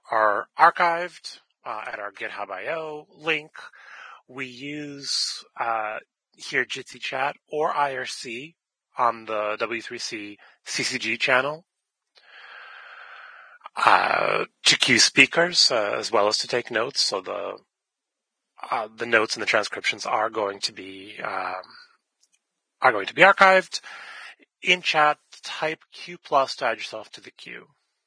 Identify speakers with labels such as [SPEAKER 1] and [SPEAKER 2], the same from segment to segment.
[SPEAKER 1] are archived at our GitHub IO link. We use here Jitsi Chat or IRC on the W3C CCG channel to queue speakers as well as to take notes. So the notes and the transcriptions are going to be archived. In chat, type Q+ to add yourself to the queue.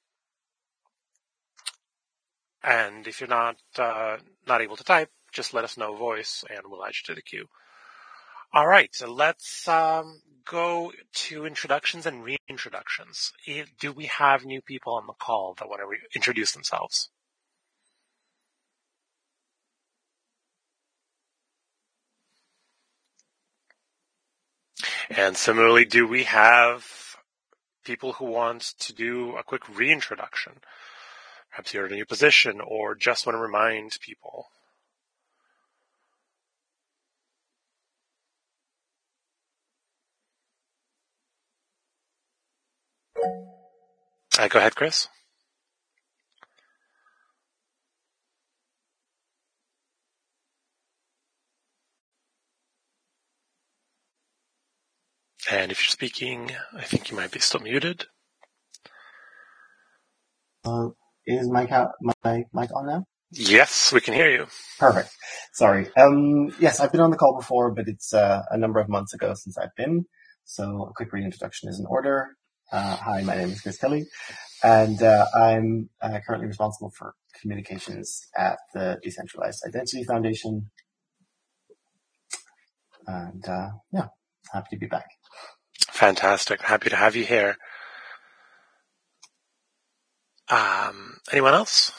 [SPEAKER 1] And if you're not able to type, just let us know voice, and we'll add you to the queue. All right, so let's go to introductions and reintroductions. Do we have new people on the call that want to introduce themselves? And similarly, do we have people who want to do a quick reintroduction? Perhaps you're in a new position or just want to remind people. Go ahead, Chris. And if you're speaking, I think you might be still muted.
[SPEAKER 2] Is my mic on now?
[SPEAKER 1] Yes, we can hear you.
[SPEAKER 2] Perfect. Sorry. Yes, I've been on the call before, but it's a number of months ago since I've been. So a quick reintroduction is in order. Hi, my name is Chris Kelly, and I'm currently responsible for communications at the Decentralized Identity Foundation. And yeah, happy to be back.
[SPEAKER 1] Fantastic. Happy to have you here. Anyone else?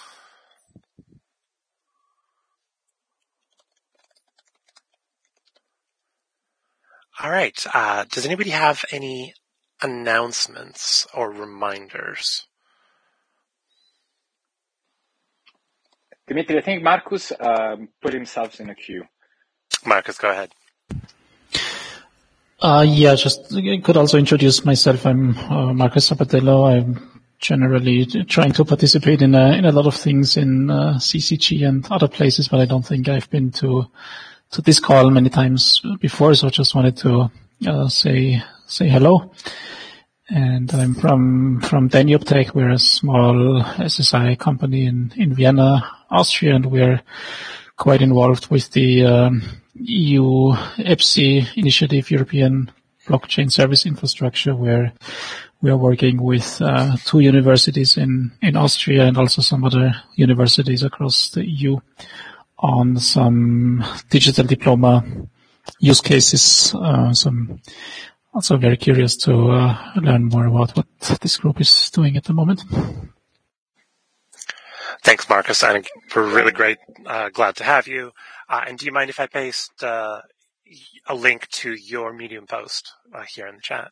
[SPEAKER 1] All right. Does anybody have any announcements or reminders?
[SPEAKER 3] Dimitri, I think Marcus put himself in a queue.
[SPEAKER 1] Marcus, go ahead.
[SPEAKER 4] Yeah, just could also introduce myself. I'm Marcus Zapatello. I'm generally trying to participate in a lot of things in CCG and other places, but I don't think I've been to this call many times before, so I just wanted to say hello. And I'm from Danioptech. We're a small SSI company in Vienna, Austria, and we're quite involved with the EU EPSI initiative, European Blockchain Service Infrastructure, where we are working with 2 universities in Austria and also some other universities across the EU on some digital diploma use cases. So I'm also very curious to learn more about what this group is doing at the moment.
[SPEAKER 1] Thanks, Marcus. And we're really glad to have you. And do you mind if I paste a link to your Medium post here in the chat?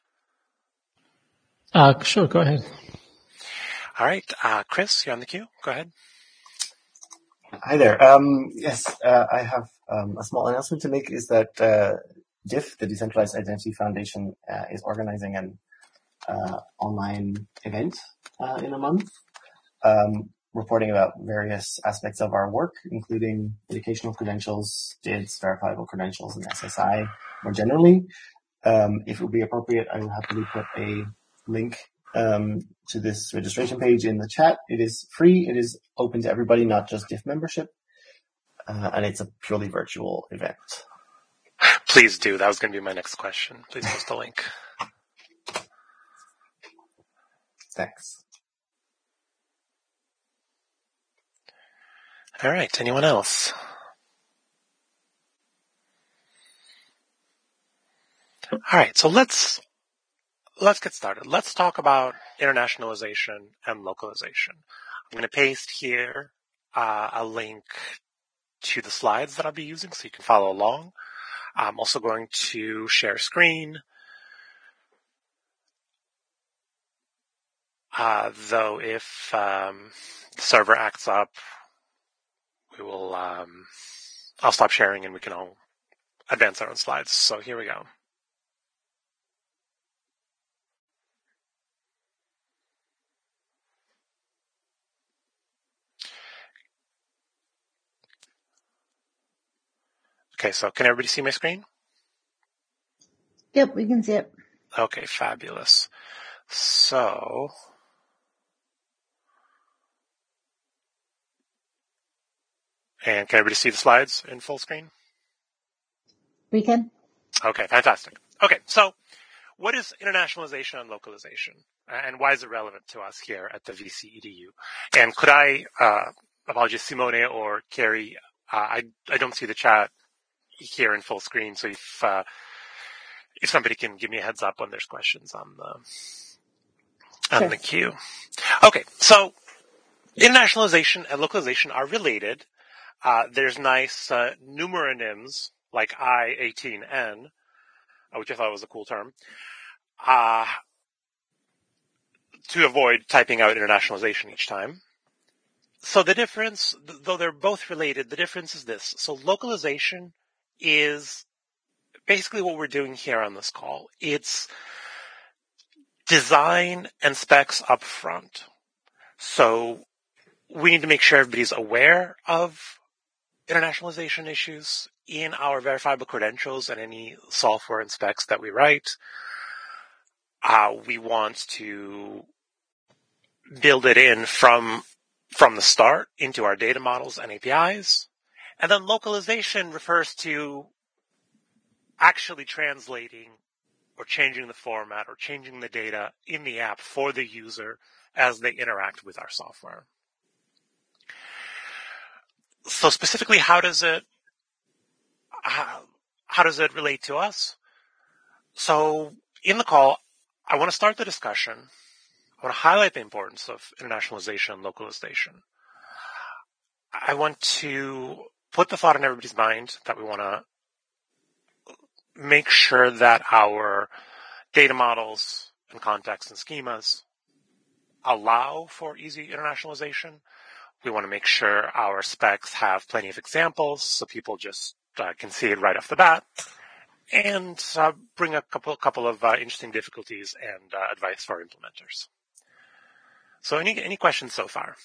[SPEAKER 4] Sure, go ahead.
[SPEAKER 1] All right. Chris, you're on the queue. Go ahead.
[SPEAKER 2] Hi there. Yes, I have a small announcement to make is that DIF, the Decentralized Identity Foundation, is organizing an online event in a month, reporting about various aspects of our work, including educational credentials, DIDs, verifiable credentials, and SSI more generally. If it would be appropriate, I will happily put a link to this registration page in the chat. It is free. It is open to everybody, not just DIF membership. And it's a purely virtual event.
[SPEAKER 1] Please do. That was going to be my next question. Please post a link.
[SPEAKER 2] Thanks.
[SPEAKER 1] All right. Anyone else? All right. So let's get started. Let's talk about internationalization and localization. I'm going to paste here a link to the slides that I'll be using so you can follow along. I'm also going to share screen. Though if the server acts up, we will, I'll stop sharing and we can all advance our own slides. So here we go. Okay, so can everybody see my screen?
[SPEAKER 5] Yep, we can see it.
[SPEAKER 1] Okay, fabulous. So, and can everybody see the slides in full screen?
[SPEAKER 5] We can.
[SPEAKER 1] Okay, fantastic. Okay, so what is internationalization and localization? And why is it relevant to us here at the VC EDU? And could I, apologies, Simone or Carrie, I don't see the chat here in full screen, so if somebody can give me a heads up when there's questions on the queue. Okay, so internationalization and localization are related. There's nice numeronyms like I-18N, which I thought was a cool term, to avoid typing out internationalization each time. So the difference, though they're both related, the difference is this. So localization is basically what we're doing here on this call. It's design and specs up front. So we need to make sure everybody's aware of internationalization issues in our verifiable credentials and any software and specs that we write. We want to build it in from the start into our data models and APIs. And then localization refers to actually translating or changing the format or changing the data in the app for the user as they interact with our software. So specifically, how does it relate to us? So in the call, I want to start the discussion. I want to highlight the importance of internationalization and localization. I want to put the thought in everybody's mind that we want to make sure that our data models and contexts and schemas allow for easy internationalization. We want to make sure our specs have plenty of examples so people just can see it right off the bat, and bring a couple of interesting difficulties and advice for our implementers. So any questions so far?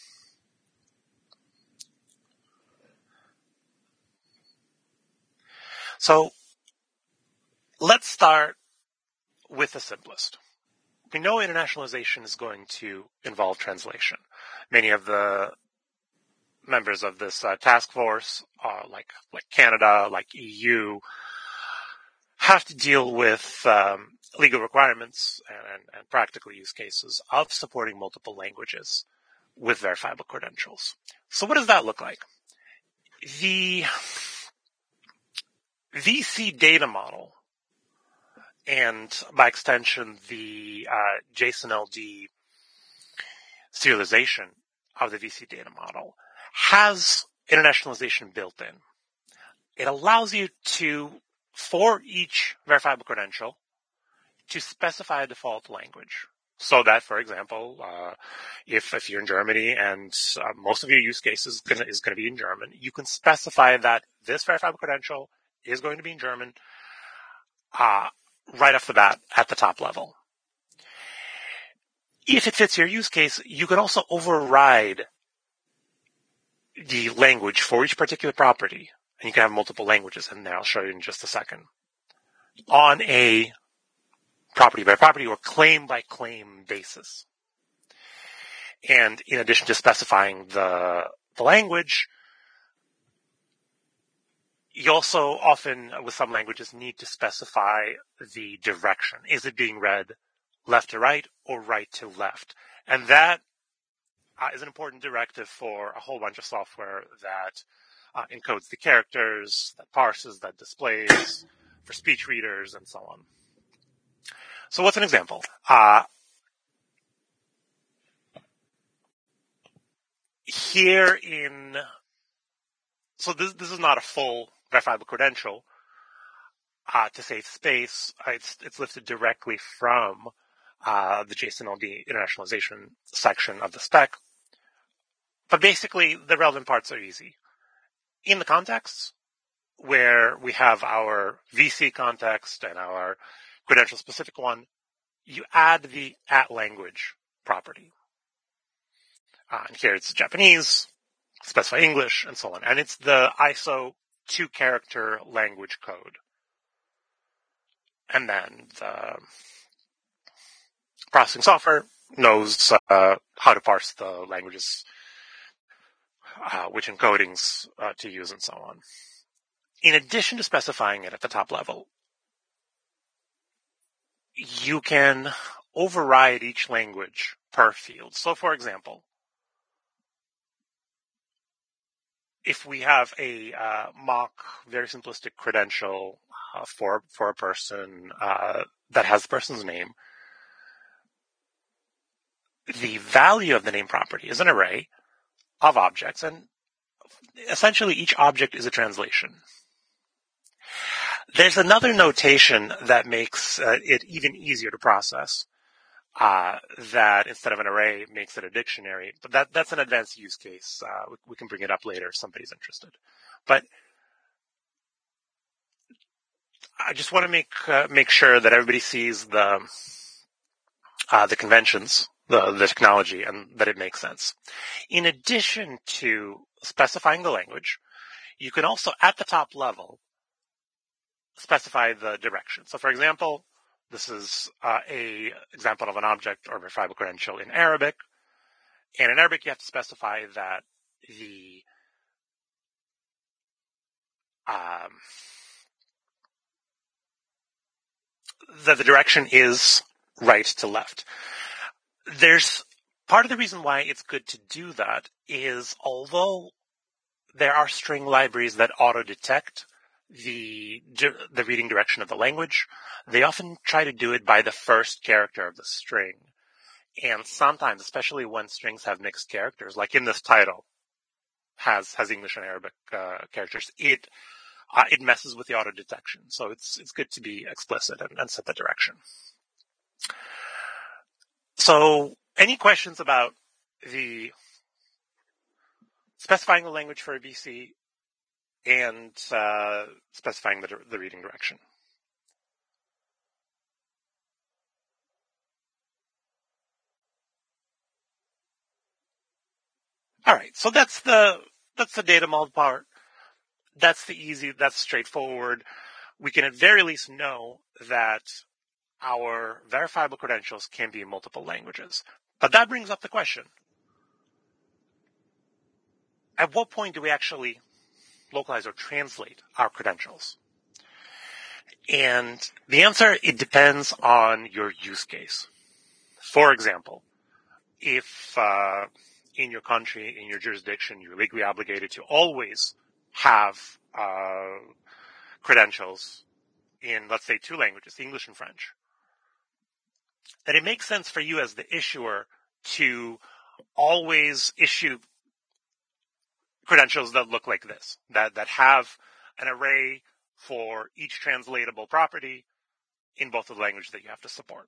[SPEAKER 1] So let's start with the simplest. We know internationalization is going to involve translation. Many of the members of this task force, like Canada, like EU, have to deal with legal requirements and practical use cases of supporting multiple languages with verifiable credentials. So what does that look like? The VC data model, and by extension, the JSON-LD serialization of the VC data model, has internationalization built in. It allows you to, for each verifiable credential, to specify a default language. So that, for example, if you're in Germany and most of your use case is going to be in German, you can specify that this verifiable credential is going to be in German right off the bat at the top level. If it fits your use case, you can also override the language for each particular property, and you can have multiple languages in there. I'll show you in just a second. On a property by property or claim by claim basis. And in addition to specifying the language, you also often, with some languages, need to specify the direction. Is it being read left to right or right to left? And that is an important directive for a whole bunch of software that encodes the characters, that parses, that displays, for speech readers, and so on. So what's an example? So this is not a full verifiable credential. To save space, it's lifted directly from the JSON-LD internationalization section of the spec. But basically, the relevant parts are easy. In the contexts, where we have our VC context and our credential-specific one, you add the @language property. And here it's Japanese, specify English, and so on. And it's the ISO 2-character language code. And then the processing software knows how to parse the languages, which encodings to use, and so on. In addition to specifying it at the top level, you can override each language per field. So, for example, if we have a mock, very simplistic credential for a person that has the person's name, the value of the name property is an array of objects, and essentially each object is a translation. There's another notation that makes it even easier to process, that instead of an array makes it a dictionary, but that's an advanced use case. We can bring it up later if somebody's interested. But I just want to make sure that everybody sees the conventions, the technology, and that it makes sense. In addition to specifying the language, you can also, at the top level, specify the direction. So, for example, this is a example of an object or verifiable credential in Arabic. And in Arabic, you have to specify that the direction is right to left. There's part of the reason why it's good to do that is, although there are string libraries that auto-detect the reading direction of the language, they often try to do it by the first character of the string. And sometimes, especially when strings have mixed characters, like in this title, has English and Arabic characters, it messes with the auto detection. So it's good to be explicit and set the direction. So, any questions about the specifying the language for a VC and specifying the reading direction? All right, so that's the data mold part. That's straightforward. We can at very least know that our verifiable credentials can be in multiple languages. But that brings up the question: at what point do we actually localize or translate our credentials? And the answer, it depends on your use case. For example, if in your country, in your jurisdiction, you're legally obligated to always have credentials in, let's say, 2 languages, English and French, then it makes sense for you as the issuer to always issue credentials that look like this, that have an array for each translatable property in both of the languages that you have to support.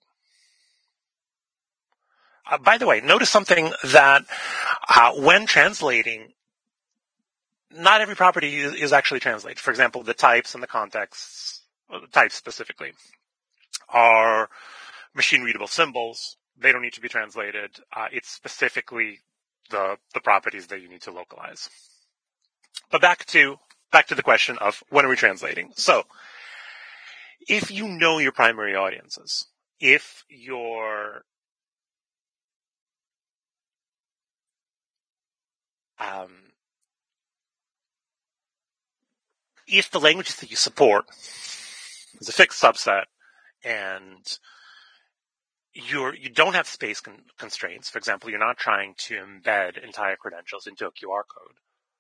[SPEAKER 1] By the way, notice something that when translating, not every property is actually translated. For example, the types and the contexts, the types specifically, are machine-readable symbols. They don't need to be translated. It's specifically the properties that you need to localize. But back to the question of when are we translating? So, if you know your primary audiences, if if the languages that you support is a fixed subset and you don't have space constraints, for example, you're not trying to embed entire credentials into a QR code,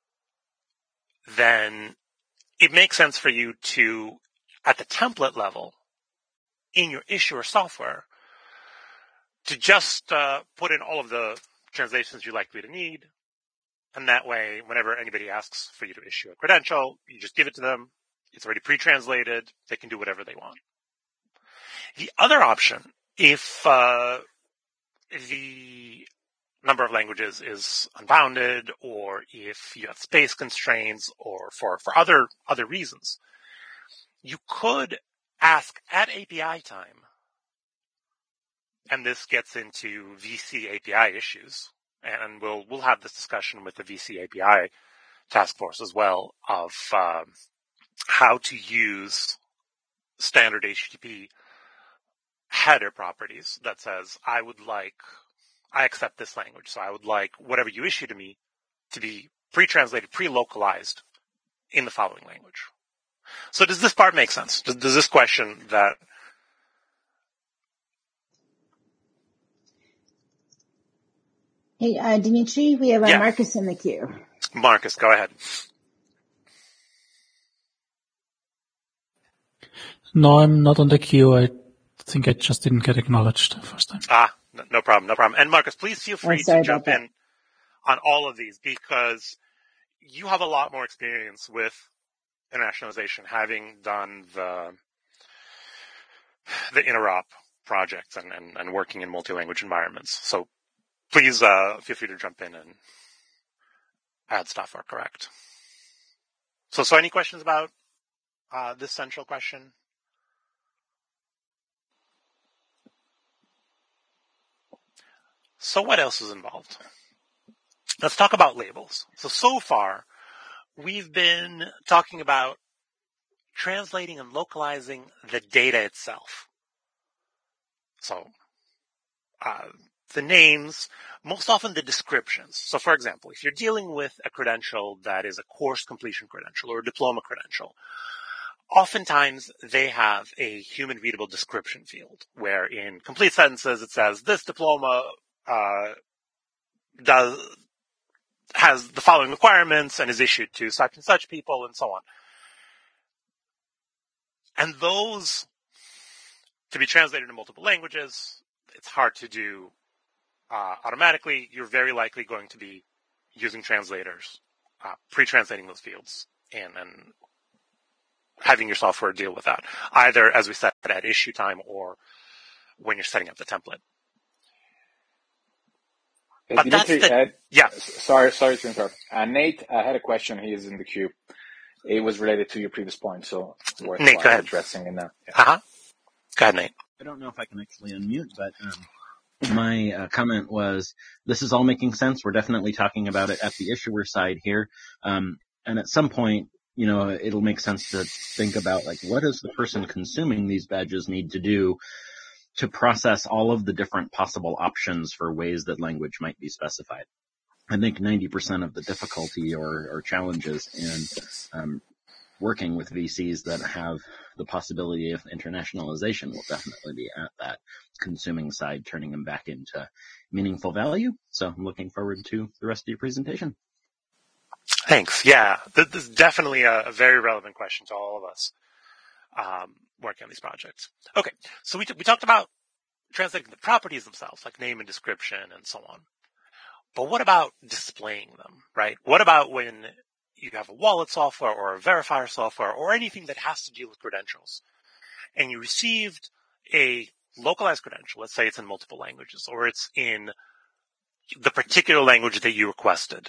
[SPEAKER 1] then it makes sense for you to, at the template level, in your issuer software, to just put in all of the translations you're likely to need. And that way, whenever anybody asks for you to issue a credential, you just give it to them. It's already pre-translated. They can do whatever they want. The other option, if the number of languages is unbounded, or if you have space constraints, or for other reasons, you could ask at API time, and this gets into VC API issues, and we'll have this discussion with the VC API task force as well of how to use standard HTTP header properties that says, I accept this language, so I would like whatever you issue to me to be pre-translated, pre-localized in the following language. So does this part make sense? Does this question that...
[SPEAKER 5] Hey, Dimitri, we have
[SPEAKER 1] Yeah.
[SPEAKER 5] Marcus in the queue.
[SPEAKER 1] Marcus, go ahead.
[SPEAKER 4] No, I'm not on the queue. I think I just didn't get acknowledged the first time.
[SPEAKER 1] No problem. And Marcus, please feel free to jump in on all of these because you have a lot more experience with internationalization, having done the interop projects and working in multi-language environments. So please feel free to jump in and add stuff or correct. So any questions about this central question? So what else is involved? Let's talk about labels. So far, we've been talking about translating and localizing the data itself. So the names, most often the descriptions. So for example, if you're dealing with a credential that is a course completion credential or a diploma credential, oftentimes they have a human readable description field where in complete sentences it says this diploma has the following requirements and is issued to such and such people and so on. And those, to be translated in multiple languages, it's hard to do automatically. You're very likely going to be using translators, pre-translating those fields and having your software deal with that, either, as we said, at issue time or when you're setting up the template. But
[SPEAKER 3] Dimitri,
[SPEAKER 1] yeah.
[SPEAKER 3] Sorry to interrupt. Nate had a question. He is in the queue. It was related to your previous point, so it's worthwhile
[SPEAKER 1] Nate, go ahead.
[SPEAKER 3] addressing it now. Yeah.
[SPEAKER 1] Go ahead, Nate.
[SPEAKER 6] I don't know if I can actually unmute, but my comment was, this is all making sense. We're definitely talking about it at the issuer side here. And at some point, it'll make sense to think about, what does the person consuming these badges need to do to process all of the different possible options for ways that language might be specified. I think 90% of the difficulty or challenges in working with VCs that have the possibility of internationalization will definitely be at that consuming side, turning them back into meaningful value. So I'm looking forward to the rest of your presentation.
[SPEAKER 1] Thanks. Yeah, this is definitely a very relevant question to all of us working on these projects. Okay, so we talked about translating the properties themselves, like name and description and so on. But what about displaying them, right? What about when you have a wallet software or a verifier software or anything that has to deal with credentials, and you received a localized credential, let's say it's in multiple languages, or it's in the particular language that you requested.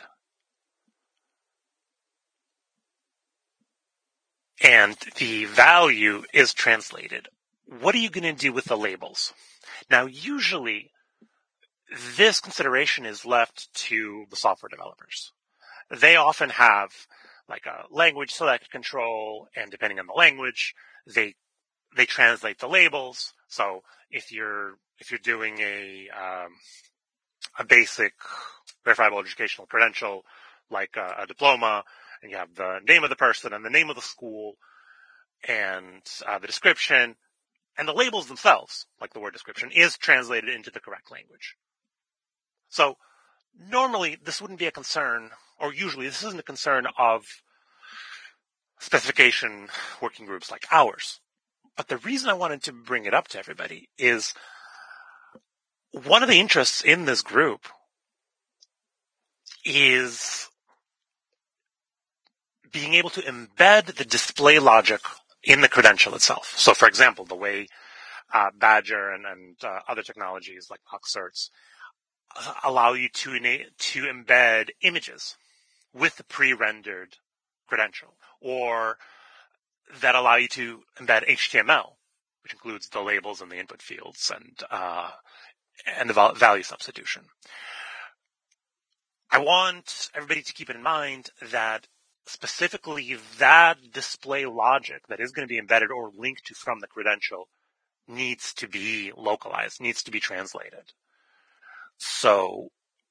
[SPEAKER 1] And the value is translated. What are you going to do with the labels? Now, usually, this consideration is left to the software developers. They often have like a language select control, and depending on the language, they translate the labels. So if you're doing a basic verifiable educational credential, like a diploma, and you have the name of the person and the name of the school and the description, and the labels themselves, like the word description, is translated into the correct language. So normally this wouldn't be a concern, or usually this isn't a concern of specification working groups like ours. But the reason I wanted to bring it up to everybody is one of the interests in this group is being able to embed the display logic in the credential itself. So, for example, the way Badger and other technologies like Oxcerts allow you to embed images with the pre-rendered credential, or that allow you to embed HTML, which includes the labels and the input fields and the value substitution. I want everybody to keep in mind that specifically that display logic that is going to be embedded or linked to from the credential needs to be localized, needs to be translated. So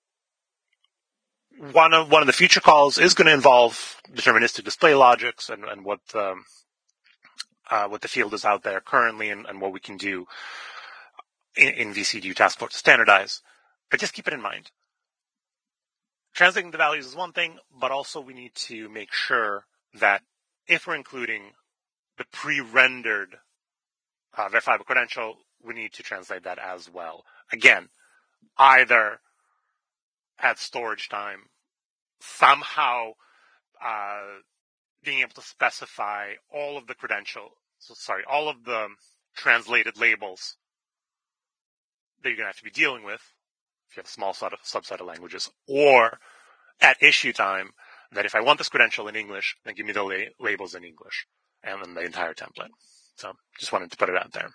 [SPEAKER 1] one of the future calls is going to involve deterministic display logics and what the field is out there currently and what we can do in VCDU task force to standardize. But just keep it in mind. Translating the values is one thing, but also we need to make sure that if we're including the pre-rendered verifiable credential, we need to translate that as well. Again, either at storage time, somehow being able to specify all of the all of the translated labels that you're going to have to be dealing with if you have a small subset of languages, or at issue time, that if I want this credential in English, then give me the labels in English and then the entire template. So just wanted to put it out there.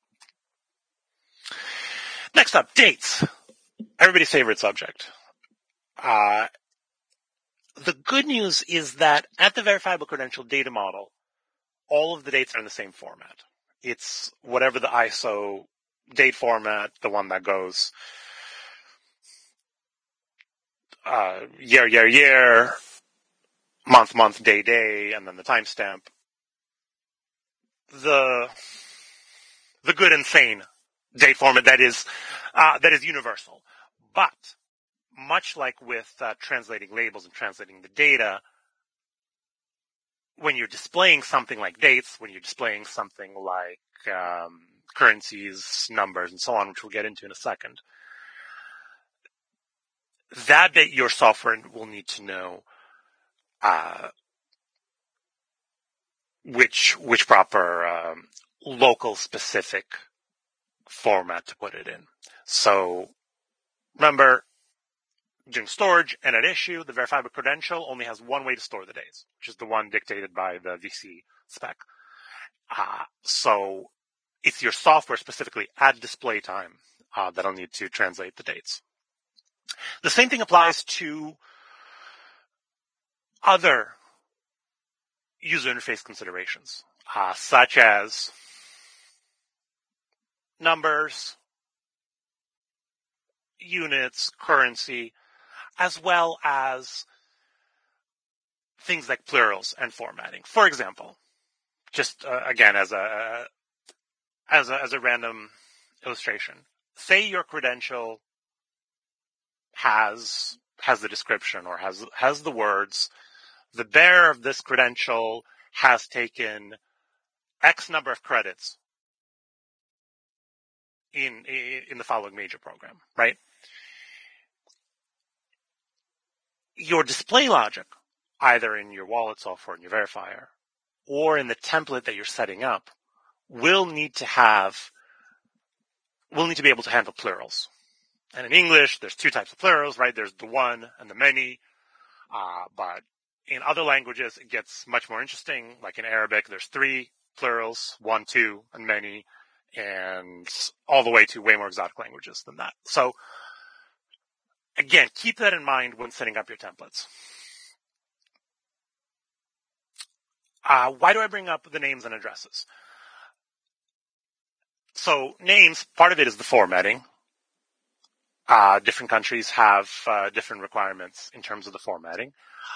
[SPEAKER 1] Next up, dates. Everybody's favorite subject. The good news is that at the verifiable credential data model, all of the dates are in the same format. It's whatever the ISO date format, the one that goes year, month, day, and then the timestamp. The good and sane date format that is universal. But much like with translating labels and translating the data, when you're displaying something like dates, when you're displaying something like currencies, numbers, and so on, which we'll get into in a second, that your software will need to know which proper local specific format to put it in. So remember, during storage and at issue, the verifiable credential only has one way to store the dates, which is the one dictated by the VC spec. So it's your software specifically at display time that'll need to translate the dates. The same thing applies to other user interface considerations, such as numbers, units, currency, as well as things like plurals and formatting. For example, just again as a random illustration, say your credential has the description or has the words, the bearer of this credential has taken X number of credits in the following major program, right? Your display logic, either in your wallet software, in your verifier, or in the template that you're setting up, will need to be able to handle plurals. And in English, there's two types of plurals, right? There's the one and the many. But in other languages, it gets much more interesting. Like in Arabic, there's three plurals, one, two, and many, and all the way to way more exotic languages than that. So again, keep that in mind when setting up your templates. Why do I bring up the names and addresses? So names, part of it is the formatting. Different countries have different requirements in terms of the formatting.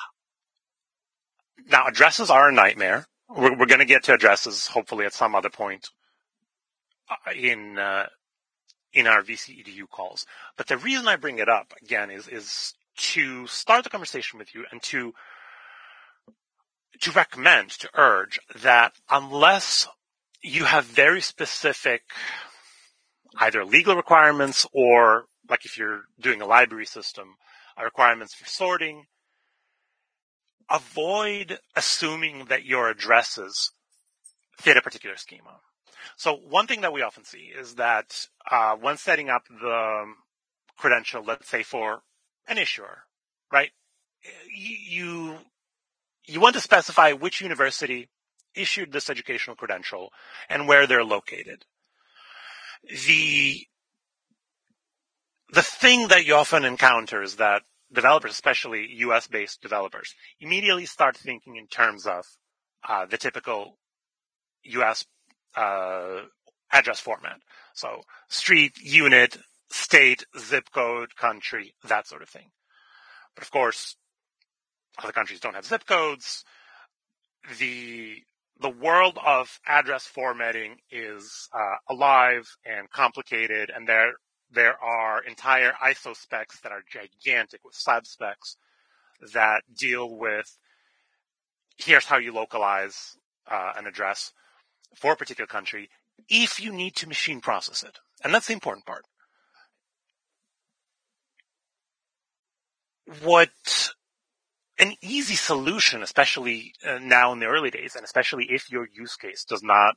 [SPEAKER 1] Now, addresses are a nightmare. We're going to get to addresses hopefully at some other point in our VC-EDU calls. But the reason I bring it up again is to start the conversation with you and to recommend, to urge that unless you have very specific either legal requirements or, like if you're doing a library system, requirements for sorting, avoid assuming that your addresses fit a particular schema. So one thing that we often see is that when setting up the credential, let's say for an issuer, right, you want to specify which university issued this educational credential and where they're located. The thing that you often encounter is that developers, especially US-based developers, immediately start thinking in terms of the typical US address format. So street, unit, state, zip code, country, that sort of thing. But of course, other countries don't have zip codes. The world of address formatting is alive and complicated, and there are entire ISO specs that are gigantic with slab specs that deal with here's how you localize an address for a particular country if you need to machine process it. And that's the important part. What an easy solution, especially now in the early days, and especially if your use case does not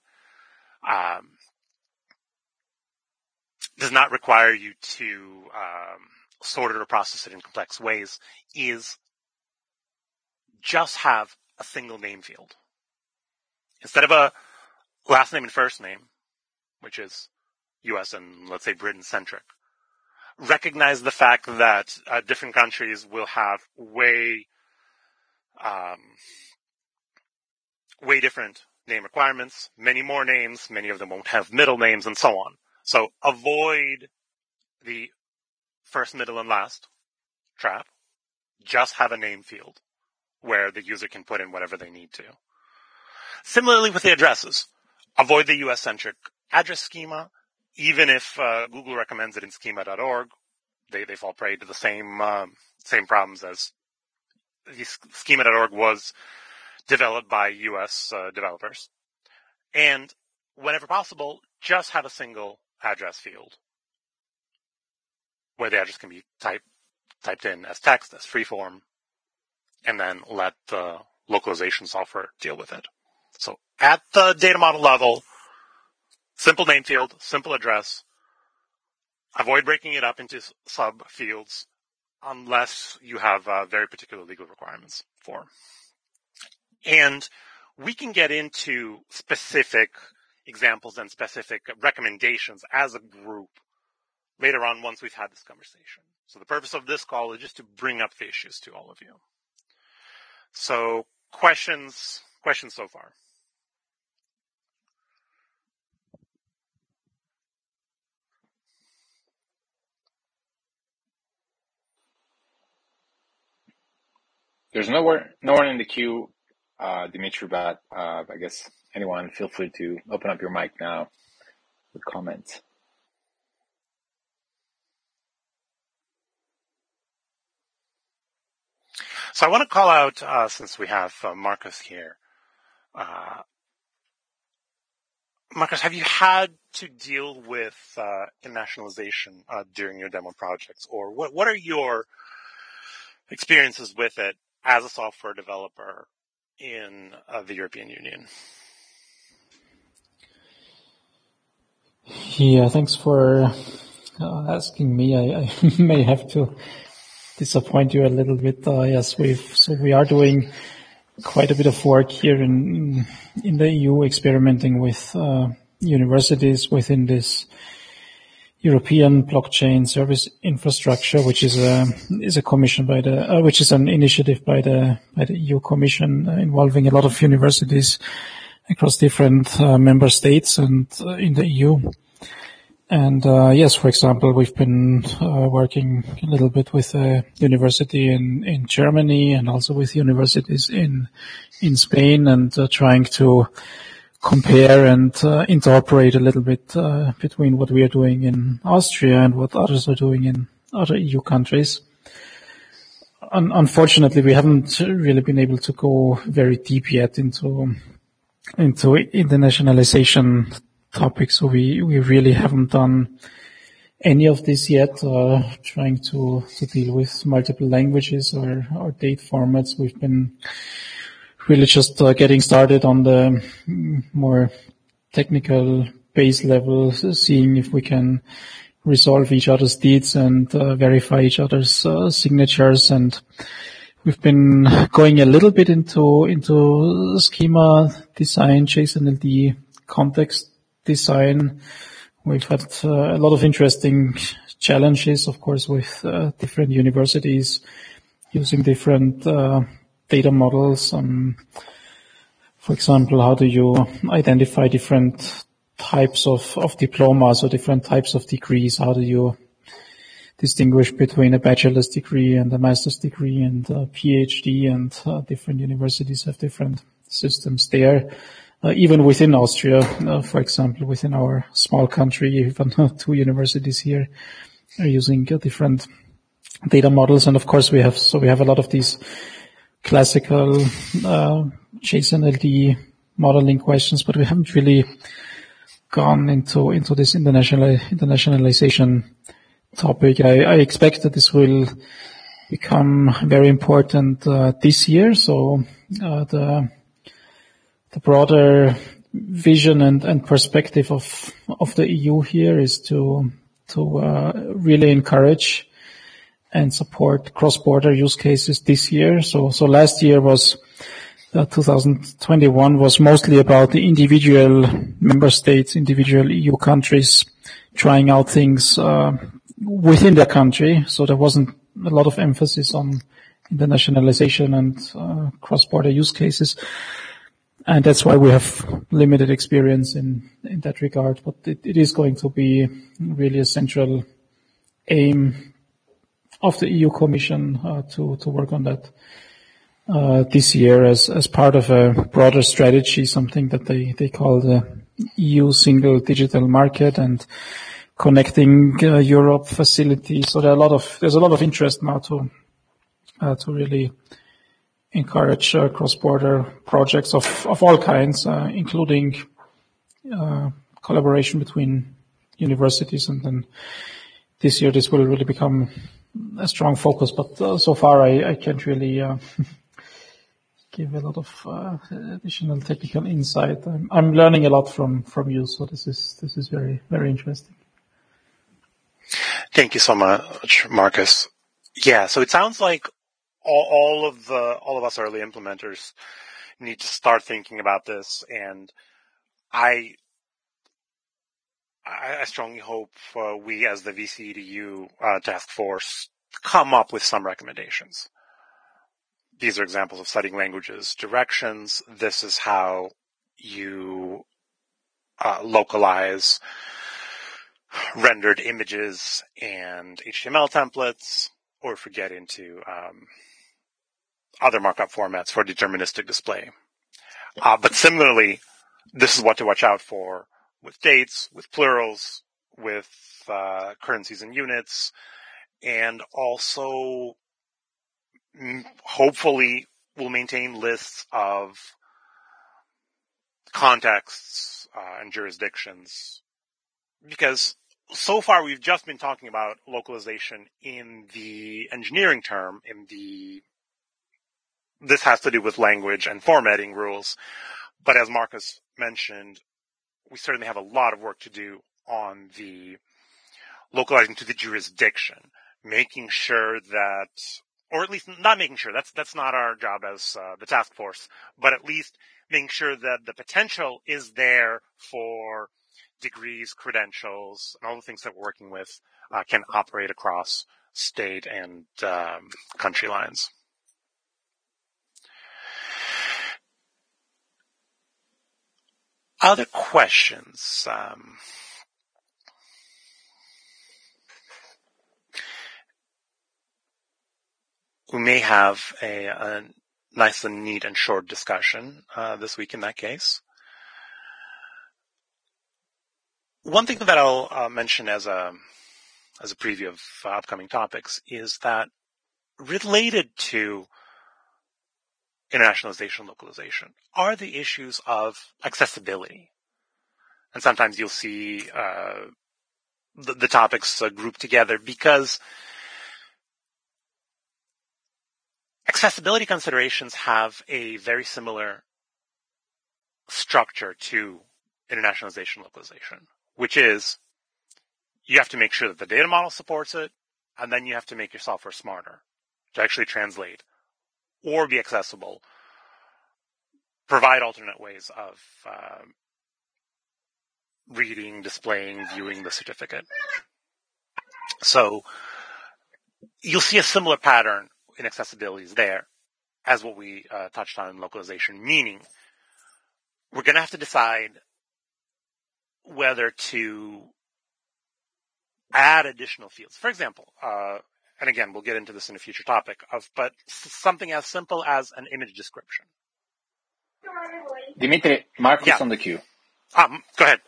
[SPEAKER 1] require you to sort it or process it in complex ways, is just have a single name field. Instead of a last name and first name, which is US and, let's say, Britain-centric, recognize the fact that different countries will have way different name requirements, many more names, many of them won't have middle names, and so on. So avoid the first, middle, and last trap. Just have a name field where the user can put in whatever they need to. Similarly with the addresses, avoid the US-centric address schema. Even if Google recommends it in schema.org, they fall prey to the same problems as schema.org was developed by US developers. And whenever possible, just have a single address field where the address can be typed in as text, as freeform, and then let the localization software deal with it. So at the data model level, simple name field, simple address. Avoid breaking it up into sub-fields unless you have very particular legal requirements for. And we can get into specific examples and specific recommendations as a group later on once we've had this conversation. So the purpose of this call is just to bring up the issues to all of you. So questions so far?
[SPEAKER 3] There's no one in the queue, Dimitri, but I guess anyone, feel free to open up your mic now with comments.
[SPEAKER 1] So I want to call out, since we have Marcus here. Marcus, have you had to deal with internationalization during your demo projects? Or what are your experiences with it as a software developer in the European Union?
[SPEAKER 4] Yeah, thanks for asking me. I may have to disappoint you a little bit. Yes, we are doing quite a bit of work here in the EU, experimenting with universities within this European blockchain service infrastructure, which is a commission by the which is an initiative by the EU Commission involving a lot of universities across different member states and in the EU. And yes, for example, we've been working a little bit with a university in Germany and also with universities in Spain, and trying to compare and interoperate a little bit between what we are doing in Austria and what others are doing in other EU countries. Unfortunately, we haven't really been able to go very deep yet into internationalization topics, so we really haven't done any of this yet. Trying to deal with multiple languages or date formats. We've been really just getting started on the more technical base level, seeing if we can resolve each other's deeds and verify each other's signatures. And we've been going a little bit into schema design, JSON-LD context design We've had a lot of interesting challenges, of course, with different universities using different data models. For example, how do you identify different types of diplomas or different types of degrees? How do you distinguish between a bachelor's degree and a master's degree and a PhD? And different universities have different systems there. Even within Austria, for example, within our small country, even 2 universities here are using different data models. And of course we have a lot of these classical JSON-LD modeling questions, but we haven't really gone into this internationalization topic. I expect that this will become very important this year. So the broader vision and perspective of the EU here is to really encourage and support cross-border use cases this year. So last year was 2021 was mostly about the individual member states, individual EU countries trying out things within their country. So there wasn't a lot of emphasis on internationalization and cross-border use cases. And that's why we have limited experience in that regard. But it is going to be really a central aim of the EU Commission to work on that this year as part of a broader strategy, something that they call the EU Single Digital Market and Connecting Europe facility. So there's a lot of interest now to really encourage cross-border projects of all kinds, including collaboration between universities. And then this year this will really become a strong focus. But so far I can't really give a lot of additional technical insight. I'm learning a lot from you, so this is very, very interesting.
[SPEAKER 1] Thank you so much, Marcus. Yeah, so it sounds like all of us early implementers need to start thinking about this, and I strongly hope we as the VCEDU task force come up with some recommendations. These are examples of studying languages directions. This is how you localize rendered images and HTML templates, or if we get into other markup formats for deterministic display. But similarly, this is what to watch out for with dates, with plurals, with currencies and units, and also hopefully we'll maintain lists of contexts and jurisdictions, because so far we've just been talking about localization in the engineering term, this has to do with language and formatting rules. But as Marcus mentioned, we certainly have a lot of work to do on the localizing to the jurisdiction, making sure that, or at least not making sure, that's not our job as the task force, but at least making sure that the potential is there for degrees, credentials, and all the things that we're working with can operate across state and country lines. Other questions? We may have a nice and neat and short discussion this week in that case. One thing that I'll mention as a preview of upcoming topics is that related to internationalization and localization are the issues of accessibility. And sometimes you'll see the topics grouped together because accessibility considerations have a very similar structure to internationalization and localization, which is you have to make sure that the data model supports it, and then you have to make your software smarter to actually translate or be accessible, provide alternate ways of reading, displaying, viewing the certificate. So you'll see a similar pattern in accessibilities there as what we touched on in localization, meaning we're going to have to decide whether to add additional fields. For example, and again, we'll get into this in a future topic, but something as simple as an image description.
[SPEAKER 3] Dimitri, Mark is on the queue.
[SPEAKER 1] Go ahead.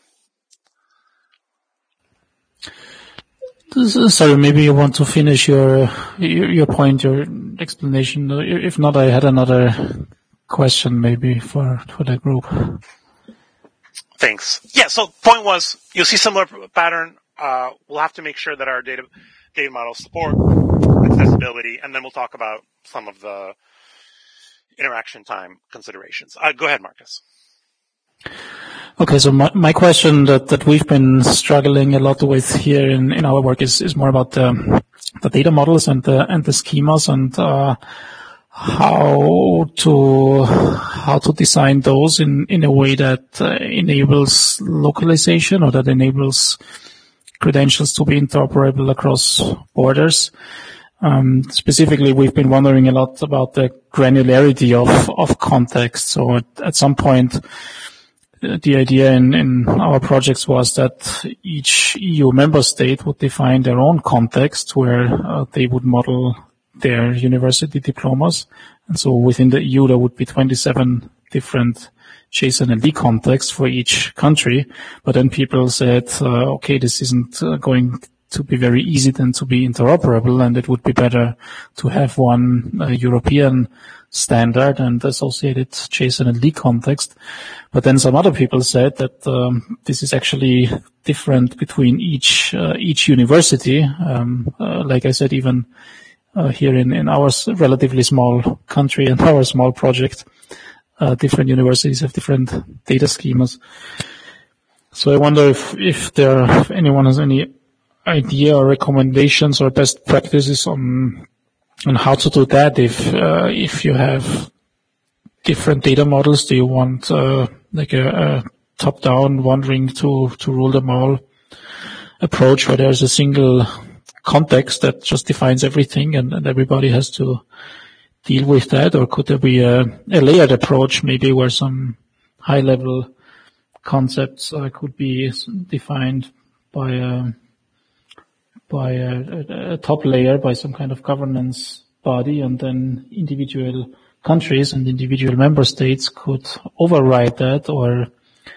[SPEAKER 4] Sorry, maybe you want to finish your point, your explanation. If not, I had another question maybe for the group.
[SPEAKER 1] Thanks. Yeah, so point was, you'll see similar pattern. We'll have to make sure that our data models support accessibility, and then we'll talk about some of the interaction time considerations. Go ahead, Marcus.
[SPEAKER 4] Okay, so my question that we've been struggling a lot with here in our work is more about the data models and the schemas and how to design those in a way that enables localization or that enables credentials to be interoperable across borders. Specifically, we've been wondering a lot about the granularity of context. So at some point, the idea in our projects was that each EU member state would define their own context where they would model their university diplomas. And so within the EU, there would be 27 different JSON-LD contexts for each country. But then people said, okay, this isn't going to be very easy then to be interoperable, and it would be better to have one European standard and associated JSON-LD context. But then some other people said that this is actually different between each university. Like I said, even here in our relatively small country and our small project, different universities have different data schemas. So I wonder if anyone has any idea or recommendations or best practices on how to do that. If you have different data models, do you want like a top-down wandering to rule them all approach where there's a single context that just defines everything and everybody has to deal with that? Or could there be a layered approach maybe where some high-level concepts could be defined by a top layer, by some kind of governance body, and then individual countries and individual member states could override that or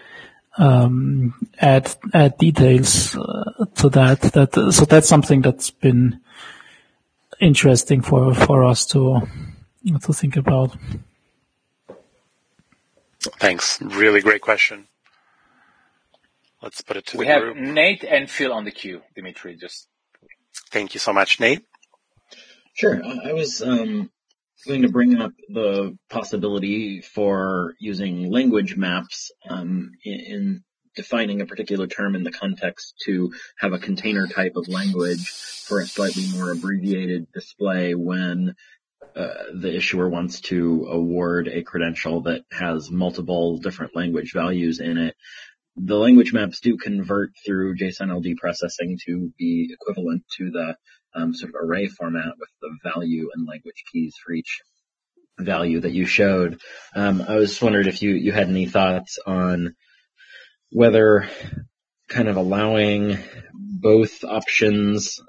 [SPEAKER 4] add details to that. So that's something that's been interesting for us to think about.
[SPEAKER 1] Thanks. Really great question. Let's put it to the group.
[SPEAKER 3] We have Nate and Phil on the queue, Dimitri.
[SPEAKER 1] Thank you so much, Nate.
[SPEAKER 6] Sure. I was going to bring up the possibility for using language maps in defining a particular term in the context to have a container type of language for a slightly more abbreviated display when the issuer wants to award a credential that has multiple different language values in it. The language maps do convert through JSON-LD processing to be equivalent to the sort of array format with the value and language keys for each value that you showed. I was wondering if you had any thoughts on whether kind of allowing both options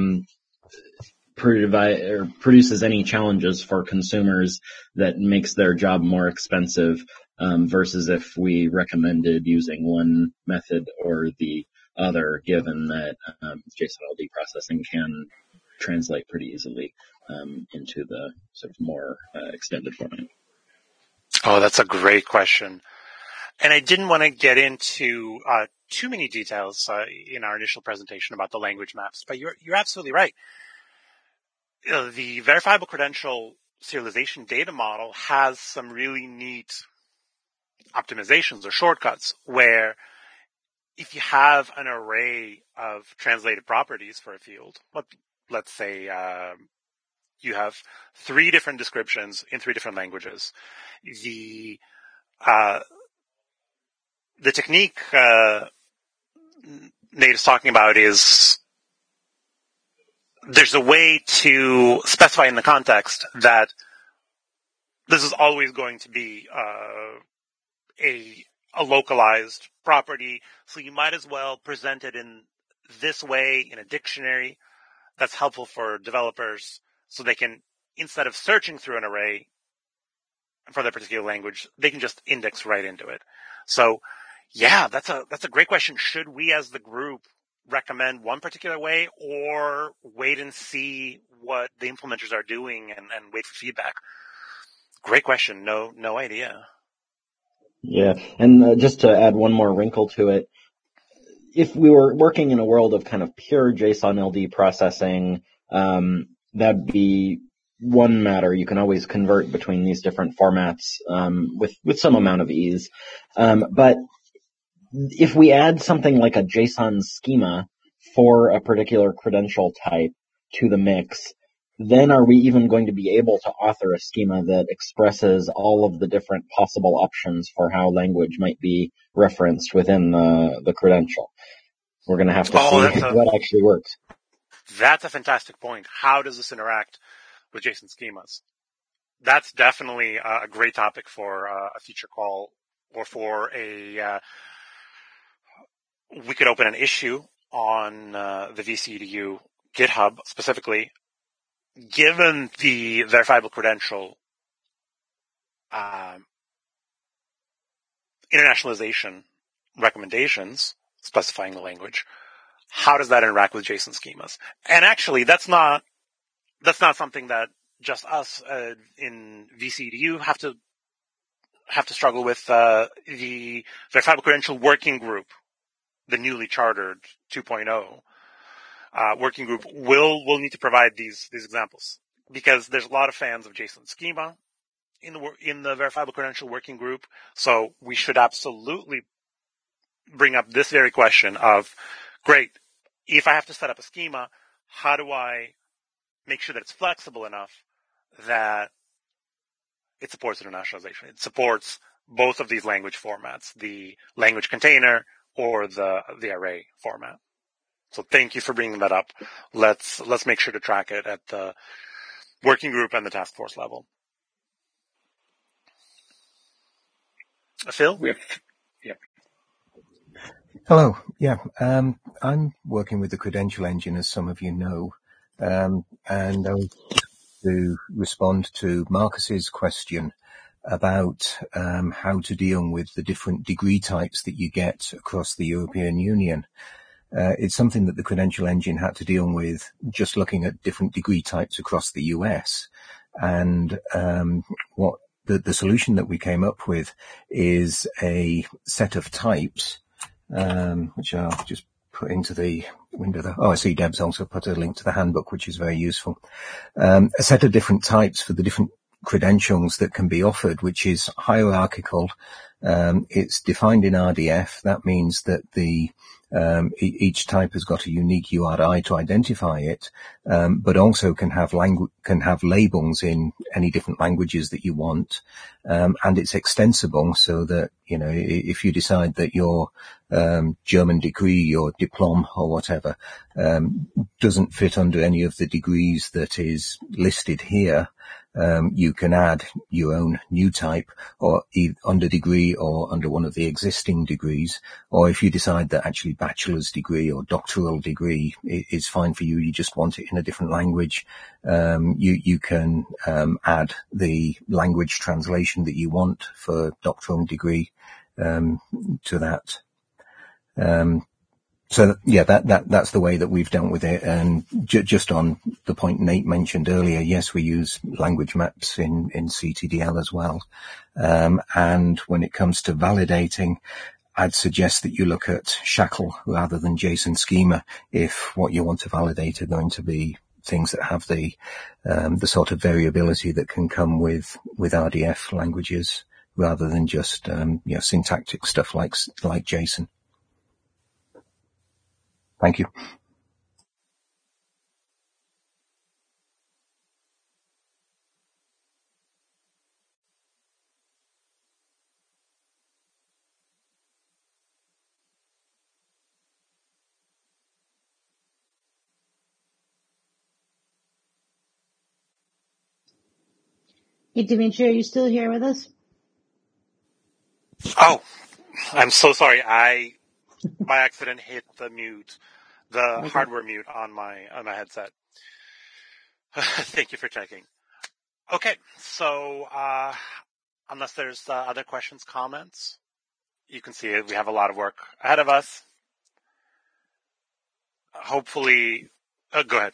[SPEAKER 6] produces any challenges for consumers that makes their job more expensive versus if we recommended using one method or the other, given that JSON-LD processing can translate pretty easily into the sort of more extended format.
[SPEAKER 1] Oh, that's a great question. And I didn't want to get into too many details in our initial presentation about the language maps, but you're absolutely right. The verifiable credential serialization data model has some really neat optimizations or shortcuts where if you have an array of translated properties for a field, let's say you have 3 different descriptions in 3 different languages, the technique Nate is talking about is there's a way to specify in the context that this is always going to be a localized property, so you might as well present it in this way in a dictionary that's helpful for developers, so they can, instead of searching through an array for their particular language, they can just index right into it. So, yeah, that's a great question. Should we, as the group, recommend one particular way, or wait and see what the implementers are doing and wait for feedback? Great question. No idea.
[SPEAKER 6] Yeah, and just to add one more wrinkle to it, if we were working in a world of kind of pure JSON LD processing, that'd be one matter. You can always convert between these different formats with some amount of ease. But if we add something like a JSON schema for a particular credential type to the mix, then are we even going to be able to author a schema that expresses all of the different possible options for how language might be referenced within the credential? We're going to have to see what actually works.
[SPEAKER 1] That's a fantastic point. How does this interact with JSON schemas? That's definitely a great topic for a future call, or for we could open an issue on the VCEDU GitHub specifically. Given the verifiable credential internationalization recommendations specifying the language, how does that interact with JSON schemas? And actually, that's not something that just us in VCEDU have to struggle with. The verifiable credential working group, the newly chartered 2.0 working group, will need to provide these examples, because there's a lot of fans of JSON schema in the verifiable credential working group. So we should absolutely bring up this very question of, great, if I have to set up a schema, how do I make sure that it's flexible enough that it supports internationalization? It supports both of these language formats, the language container or the array format. So thank you for bringing that up. Let's make sure to track it at the working group and the task force level. Phil?
[SPEAKER 3] Yeah.
[SPEAKER 7] Hello. Yeah. I'm working with the Credential Engine, as some of you know. And I was to respond to Marcus's question about how to deal with the different degree types that you get across the European Union. It's something that the Credential Engine had to deal with just looking at different degree types across the US. And what the solution that we came up with is a set of types, which I'll just put into the window. I see Deb's also put a link to the handbook, which is very useful. A set of different types for the different credentials that can be offered, which is hierarchical. It's defined in RDF. That means that each type has got a unique URI to identify it, but also can have labels in any different languages that you want, and it's extensible, so that if you decide that your German degree, your diploma or whatever, doesn't fit under any of the degrees that is listed here, you can add your own new type, or under degree or under one of the existing degrees. Or if you decide that actually bachelor's degree or doctoral degree is fine for you, you just want it in a different language, you can add the language translation that you want for doctoral degree to that. So yeah, that's the way that we've dealt with it. And just on the point Nate mentioned earlier, yes, we use language maps in CTDL as well. And when it comes to validating, I'd suggest that you look at Shackle rather than JSON schema if what you want to validate are going to be things that have the sort of variability that can come with RDF languages, rather than just syntactic stuff like JSON. Thank you.
[SPEAKER 5] Hey, Dimitri, are you still here with us?
[SPEAKER 1] Oh, I'm so sorry. I by accident hit the hardware mute on my headset. Thank you for checking. Okay, so unless there's other questions, comments, you can see we have a lot of work ahead of us. Hopefully, go ahead.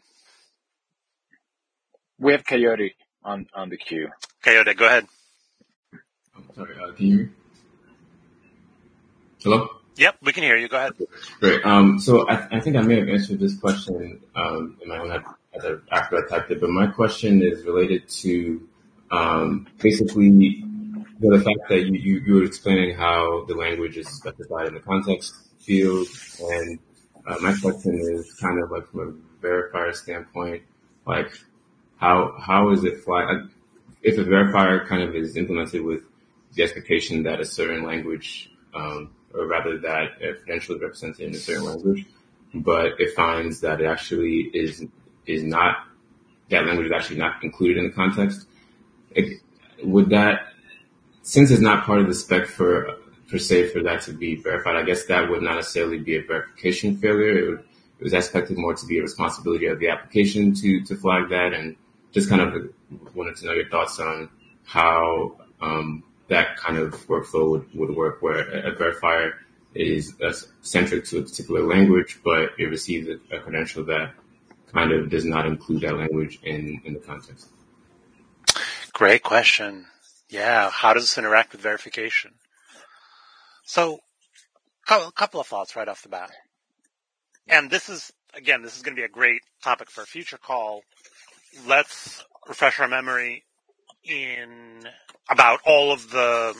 [SPEAKER 3] We have Coyote on the queue.
[SPEAKER 1] Coyote, go ahead.
[SPEAKER 8] Oh, sorry, can you hear me? Hello?
[SPEAKER 1] Yep, we can hear you. Go ahead.
[SPEAKER 8] Great. So I think I may have answered this question in my own after I typed it, but my question is related to basically the fact that you were explaining how the language is specified in the context field, and my question is kind of like from a verifier standpoint, like how is it flagged? If a verifier kind of is implemented with the expectation that a certain language, or rather that a credential is represented in a certain language, but it finds that it actually is not, that language is actually not included in the context, would that, since it's not part of the spec per se for that to be verified, I guess that would not necessarily be a verification failure. It was expected more to be a responsibility of the application to flag that, and just kind of wanted to know your thoughts on how that kind of workflow would work, where a verifier is centric to a particular language, but it receives a credential that kind of does not include that language in the context.
[SPEAKER 1] Great question. Yeah, how does this interact with verification? So, a couple of thoughts right off the bat. And this is going to be a great topic for a future call. Let's refresh our memory about all of the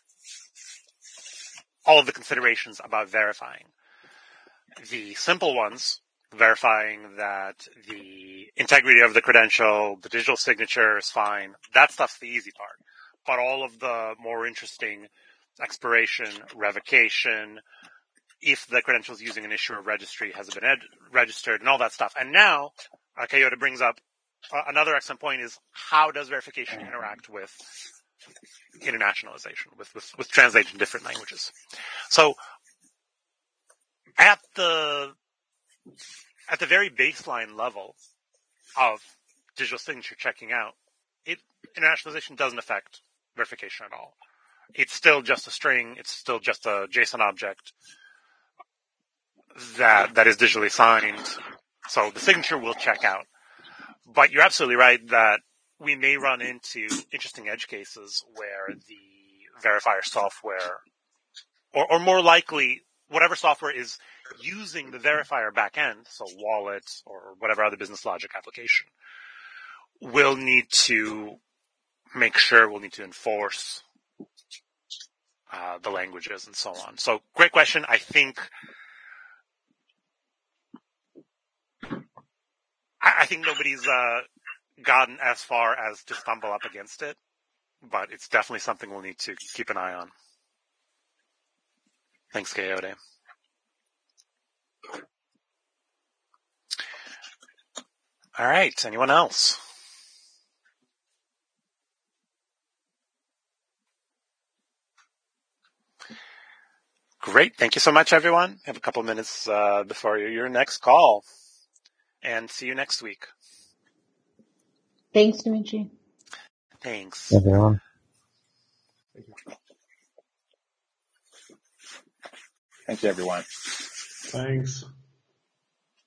[SPEAKER 1] considerations about verifying. The simple ones, verifying that the integrity of the credential, the digital signature is fine. That stuff's the easy part. But all of the more interesting expiration, revocation, if the credential is using an issuer registry, has it been registered, and all that stuff. And now, Coyote brings up another excellent point: is how does verification interact with internationalization, with translation in different languages? So, at the very baseline level of digital signature checking out, internationalization doesn't affect verification at all. It's still just a string. It's still just a JSON object that is digitally signed. So the signature will check out. But you're absolutely right that we may run into interesting edge cases where the verifier software, or more likely, whatever software is using the verifier backend, so wallet or whatever other business logic application, will need to make sure, we'll need to enforce the languages and so on. So great question. I think nobody's gotten as far as to stumble up against it, but it's definitely something we'll need to keep an eye on. Thanks, Coyote. All right. Anyone else? Great. Thank you so much, everyone. Have a couple minutes before your next call. And see you next week.
[SPEAKER 5] Thanks, Dimitri.
[SPEAKER 1] Thanks.
[SPEAKER 2] Everyone.
[SPEAKER 3] Thank you, everyone.
[SPEAKER 9] Thanks.